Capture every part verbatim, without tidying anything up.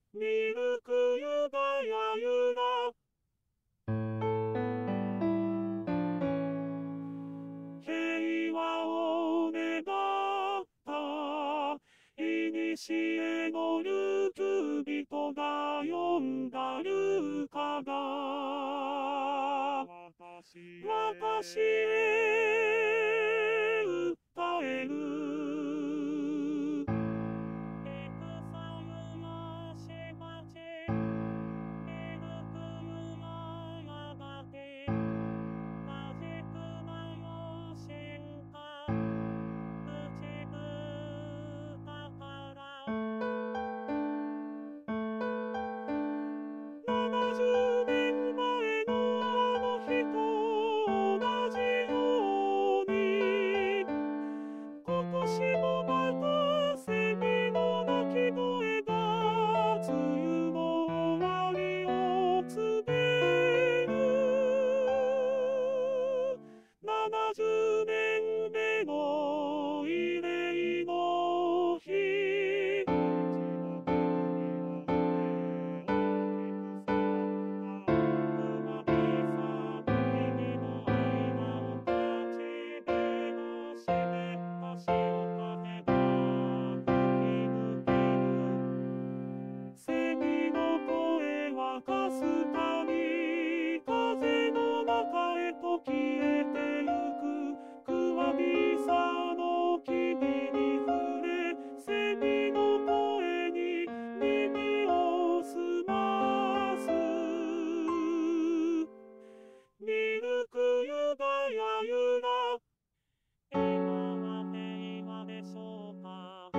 ミルクユダヤユラ平和を願ったいにしえのルク人が呼んだルカが私へ訴えるななじゅうねんめの慰霊の日セミの声はかすかに風の中へと消えてゆくクワビサの木々に触れセミの声に耳を澄ますミルクユダヤユラ今は平和でしょうか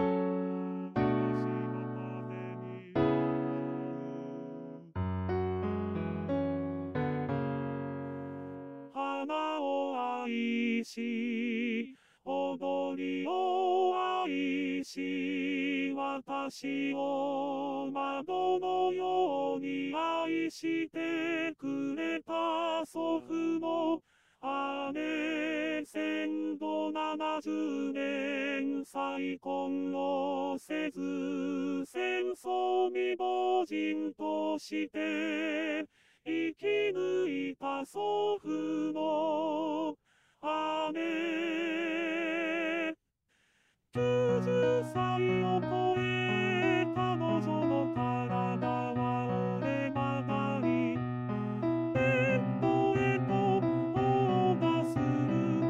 花を愛し踊りを愛し私を窓のように愛してくれた祖父の姉戦後ななじゅうねん再婚をせず戦争未亡人として生き抜いた祖父の姉きゅうじゅっさいを超え彼女の体は折れ曲がりベッドへとオーダする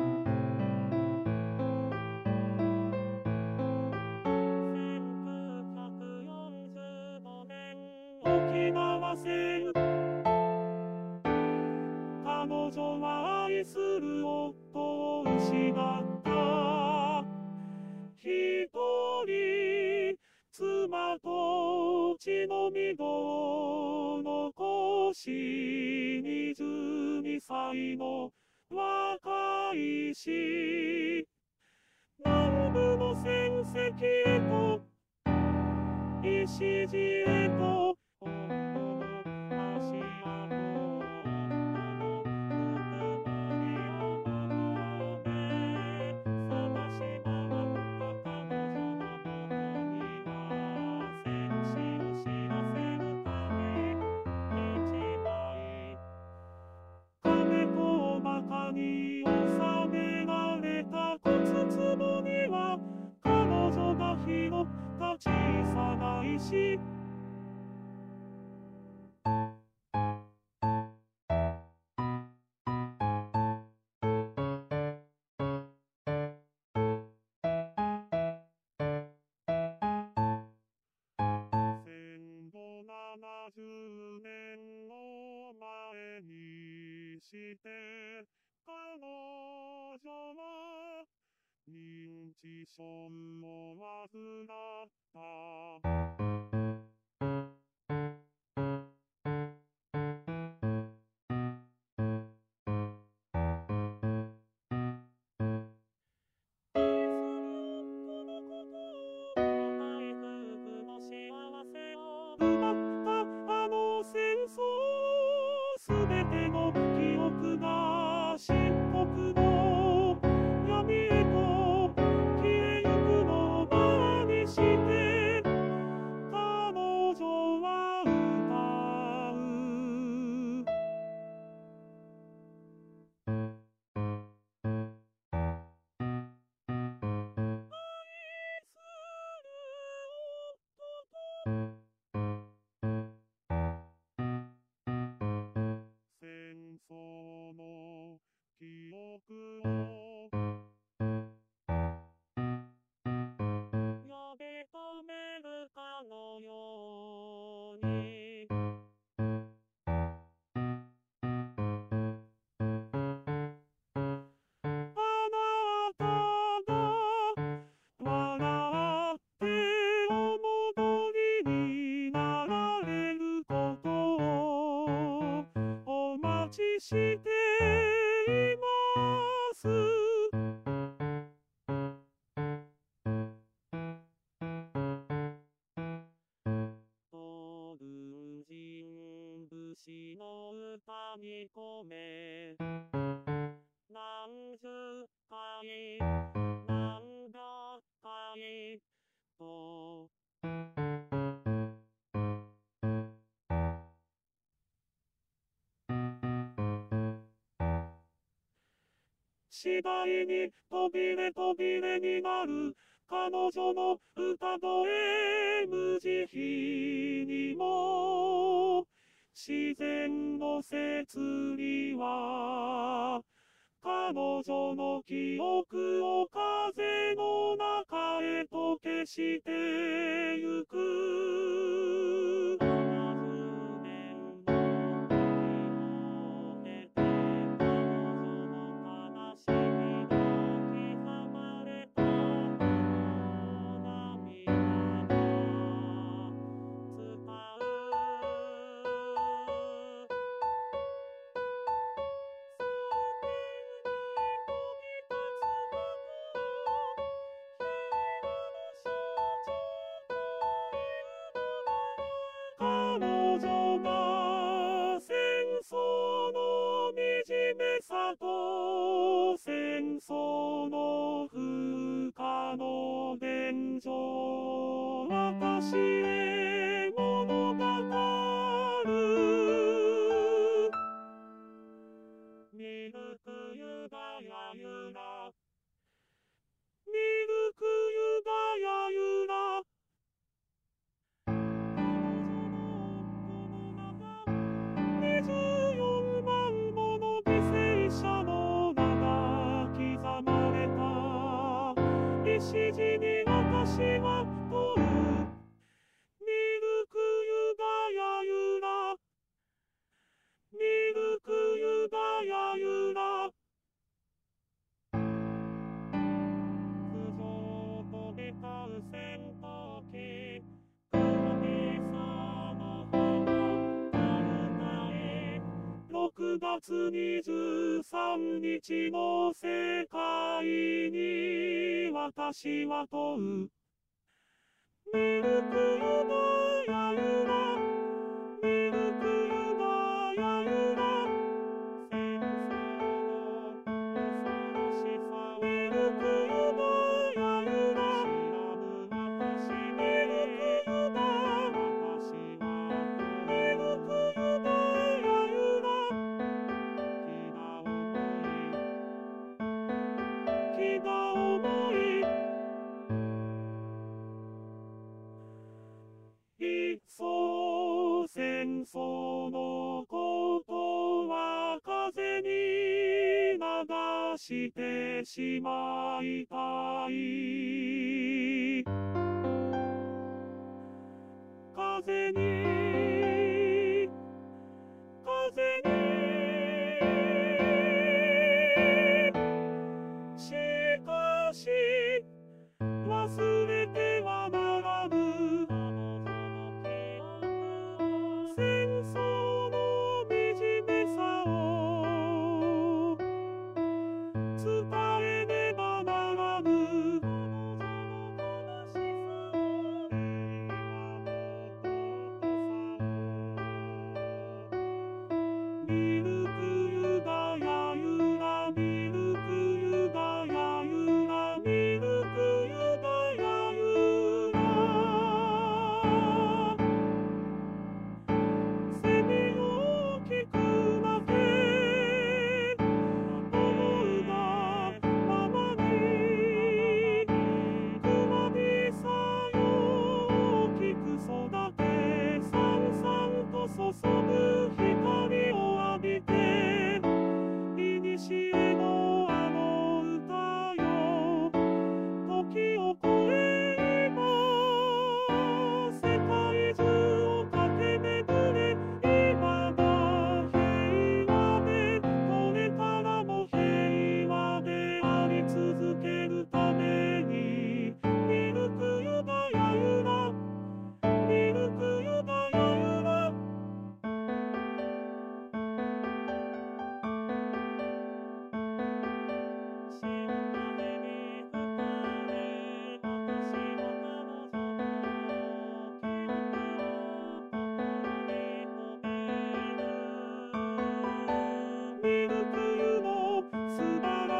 せんきゅうひゃくよんじゅうごねん沖縄戦彼女は愛する夫を失った一人妻と血のみどを残しにじゅうにさいの若いし南部の戦績へと石地へとに収められた骨壺には彼女が拾った小さな石戦後ななじゅうねんを前にして彼女は認知症を患ったすべての記憶が漆黒の闇へと消えゆくのを前にしになられることをお待ちしています。文人節の歌に込め何十回何百回と次第に飛びれ飛びれになる彼女の歌声無慈悲にも自然の摂理は彼女の記憶を風の中へと消してゆく。彼女が戦争の惨めさと戦争の不可の現状私へ物語る。ミルクユダヤユラミルクユダヤユラにじゅうよんまんもの犠牲者の名が刻まれた礎に私は問う。ミルクユダヤユラミルクユダヤユラ頭上を飛び交う戦闘機ろくがつにじゅうさんにちの世界に私は問う。ミルクユダヤユラミルクユダヤユラ戦争の恐ろしさミルクユダヤユラ知らぬ私ミルクユダ私はミルクユダヤユラ気が重い気が重いいっそ戦争のことは風に流してしまいたい。風に風にしかし忘れてはならぬ戦争の惨めさを伝えねばならぬ。彼女の悲しさを令和のことさ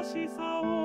しさを